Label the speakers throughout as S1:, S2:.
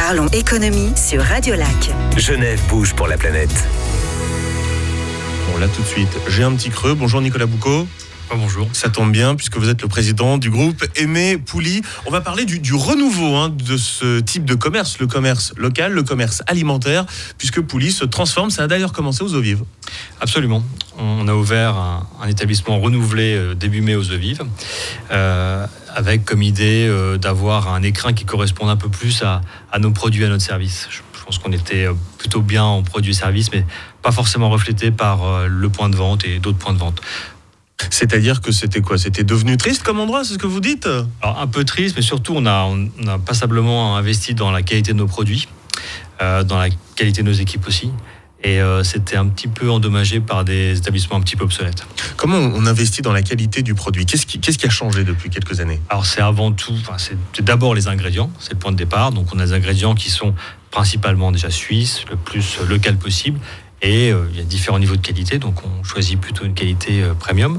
S1: Parlons économie sur Radio Lac.
S2: Genève bouge pour la planète.
S3: Bon, là tout de suite, j'ai un petit creux. Bonjour Nicolas Boucaud.
S4: Bonjour.
S3: Ça tombe bien puisque vous êtes le président du groupe Aimé Pouli. On va parler du renouveau de ce type de commerce, le commerce local, le commerce alimentaire, puisque Pouli se transforme. Ça a d'ailleurs commencé aux Eaux Vives.
S4: Absolument. On a ouvert un établissement renouvelé début mai aux Eaux Vives, avec comme idée d'avoir un écrin qui corresponde un peu plus à nos produits, à notre service. Je pense qu'on était plutôt bien en produits et services, mais pas forcément reflété par le point de vente et d'autres points de vente.
S3: C'est-à-dire que c'était quoi ? C'était devenu triste comme endroit, c'est ce que vous dites ?
S4: Alors un peu triste, mais surtout on a passablement investi dans la qualité de nos produits, dans la qualité de nos équipes aussi. Et c'était un petit peu endommagé par des établissements un petit peu obsolètes.
S3: Comment on investit dans la qualité du produit ? Qu'est-ce qui a changé depuis quelques années ?
S4: Alors c'est avant tout, c'est d'abord les ingrédients, c'est le point de départ. Donc on a des ingrédients qui sont principalement déjà suisses, le plus local possible. Et il y a différents niveaux de qualité, donc on choisit plutôt une qualité premium.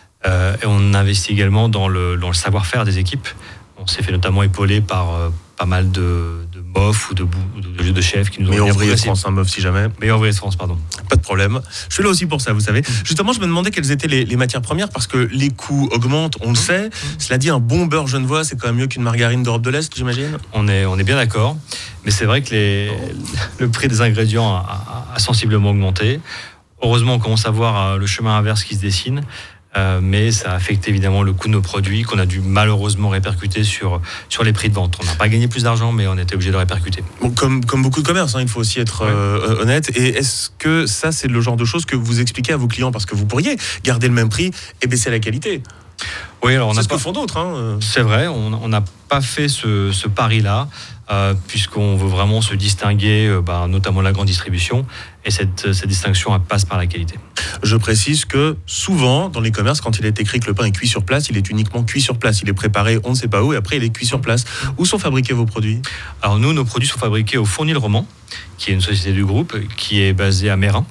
S4: Et on investit également dans le savoir-faire des équipes. On s'est fait notamment épauler par pas mal de MOF ou de chefs qui nous ont
S3: Meilleur ouvrier de France, MOF si jamais.
S4: Meilleur ouvrier de France, pardon.
S3: Pas de problème. Je suis là aussi pour ça, vous savez. Justement, je me demandais quelles étaient les matières premières, parce que les coûts augmentent, on le sait. Cela dit, un bon beurre genevois, c'est quand même mieux qu'une margarine d'Europe de l'Est, j'imagine.
S4: On est bien d'accord. Mais c'est vrai que le prix des ingrédients a sensiblement augmenté. Heureusement, on commence à voir le chemin inverse qui se dessine. Mais ça a affecté évidemment le coût de nos produits qu'on a dû malheureusement répercuter sur les prix de vente. On n'a pas gagné plus d'argent, mais on était obligé de le répercuter.
S3: Bon, comme beaucoup de commerces, il faut aussi être honnête. Et est-ce que ça, c'est le genre de choses que vous expliquez à vos clients ? Parce que vous pourriez garder le même prix et baisser la qualité.
S4: Oui, alors
S3: c'est ce que font d'autres.
S4: C'est vrai, on n'a pas fait ce pari-là, puisqu'on veut vraiment se distinguer, notamment la grande distribution. Et cette distinction, elle passe par la qualité.
S3: Je précise que souvent, dans les commerces, quand il est écrit que le pain est cuit sur place, il est uniquement cuit sur place. Il est préparé, on ne sait pas où, et après, il est cuit sur place. Où sont fabriqués vos produits ? Alors
S4: nous, nos produits sont fabriqués au Fournil Roman, qui est une société du groupe, qui est basée à Meyrin,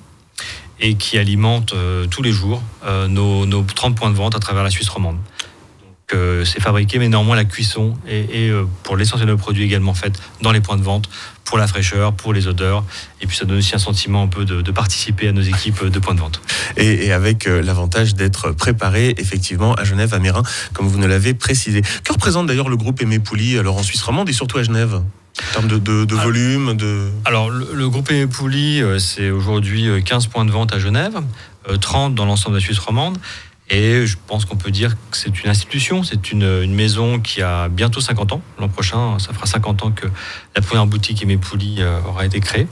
S4: et qui alimente tous les jours nos 30 points de vente à travers la Suisse romande. Donc, c'est fabriqué, mais néanmoins la cuisson est pour l'essentiel de nos produits également faite dans les points de vente, pour la fraîcheur, pour les odeurs, et puis ça donne aussi un sentiment un peu de participer à nos équipes de points de vente. Et avec l'avantage d'être préparé effectivement à Genève, à Meyrin, comme vous nous l'avez précisé. Que représente d'ailleurs le groupe Aimé Pouli alors en Suisse romande et surtout à Genève ? En termes de volume Alors, le groupe Aimé Pouli, c'est aujourd'hui 15 points de vente à Genève, 30 dans l'ensemble de la Suisse romande. Et je pense qu'on peut dire que c'est une institution, c'est une maison qui a bientôt 50 ans. L'an prochain, ça fera 50 ans que la première boutique Aimé Pouli aura été créée,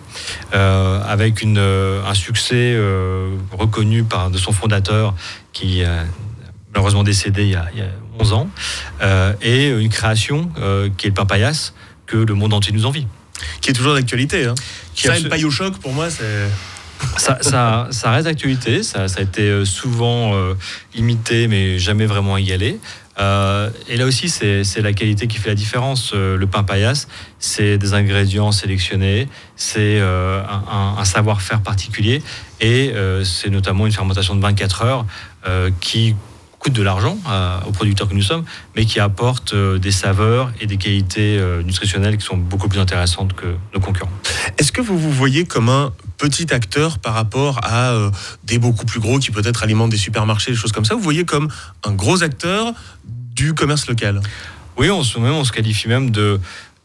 S4: avec un succès reconnu de son fondateur qui est malheureusement décédé il y a 11 ans, et une création qui est le pain paillasse, que le monde entier nous envie.
S3: Qui est toujours d'actualité. Le paille au choc, pour moi, c'est...
S4: Ça reste d'actualité, ça a été souvent imité, mais jamais vraiment égalé. Et là aussi, c'est la qualité qui fait la différence. Le pain paillasse, c'est des ingrédients sélectionnés, c'est un savoir-faire particulier, et c'est notamment une fermentation de 24 heures qui coûte de l'argent aux producteurs que nous sommes, mais qui apporte des saveurs et des qualités nutritionnelles qui sont beaucoup plus intéressantes que nos concurrents.
S3: Est-ce que vous vous voyez comme un petit acteur par rapport à des beaucoup plus gros qui peut-être alimentent des supermarchés, des choses comme ça ? Vous voyez comme un gros acteur du commerce local ?
S4: Oui, on se qualifie même de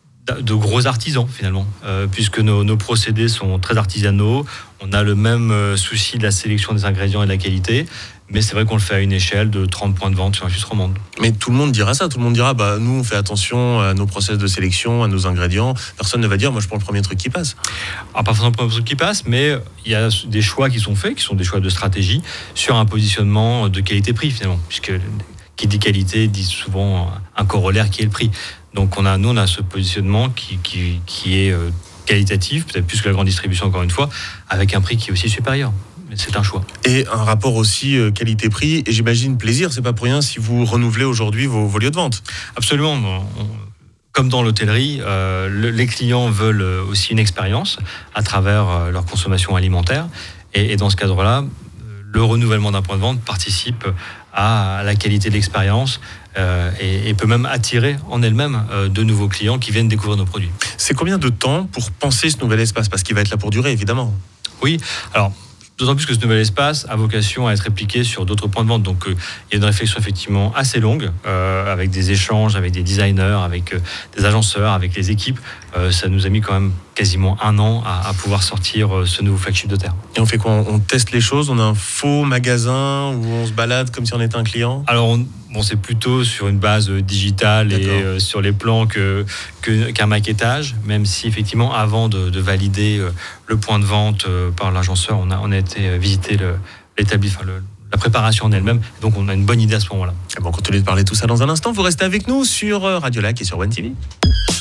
S4: gros artisans finalement, puisque nos procédés sont très artisanaux. On a le même souci de la sélection des ingrédients et de la qualité, mais c'est vrai qu'on le fait à une échelle de 30 points de vente sur la Suisse romande.
S3: Mais tout le monde dira ça, tout le monde dira nous on fait attention à nos process de sélection, à nos ingrédients. Personne ne va dire moi je prends le premier truc qui passe.
S4: Alors pas forcément le premier truc qui passe, mais il y a des choix qui sont faits, qui sont des choix de stratégie sur un positionnement de qualité-prix finalement, puisque qui dit qualité dit souvent un corollaire qui est le prix. Donc nous on a ce positionnement qui est qualitatif, peut-être plus que la grande distribution encore une fois, avec un prix qui est aussi supérieur. Mais c'est un choix. Et un rapport aussi qualité-prix, et j'imagine plaisir, c'est pas pour rien si vous renouvelez aujourd'hui vos lieux de vente. Absolument. Comme dans l'hôtellerie, les clients veulent aussi une expérience à travers leur consommation alimentaire. Et dans ce cadre-là, le renouvellement d'un point de vente participe à la qualité de l'expérience et peut même attirer en elle-même de nouveaux clients qui viennent découvrir nos produits.
S3: C'est combien de temps pour penser ce nouvel espace? Parce qu'il va être là pour durer, évidemment.
S4: Oui, alors d'autant plus que ce nouvel espace a vocation à être répliqué sur d'autres points de vente. Donc il y a une réflexion effectivement assez longue, avec des échanges, avec des designers, avec des agenceurs, avec les équipes. Ça nous a mis quand même quasiment 1 an à pouvoir sortir ce nouveau flagship de terre.
S3: Et on fait quoi? On teste les choses? On a un faux magasin où on se balade comme si on était un client?
S4: Alors c'est plutôt sur une base digitale et sur les plans qu'un maquettage, même si effectivement avant de valider le point de vente par l'agenceur, on a été visiter la préparation en elle-même. Donc on a une bonne idée à ce moment-là.
S3: On continue de parler de tout ça dans un instant. Vous restez avec nous sur Radio Lac et sur One TV.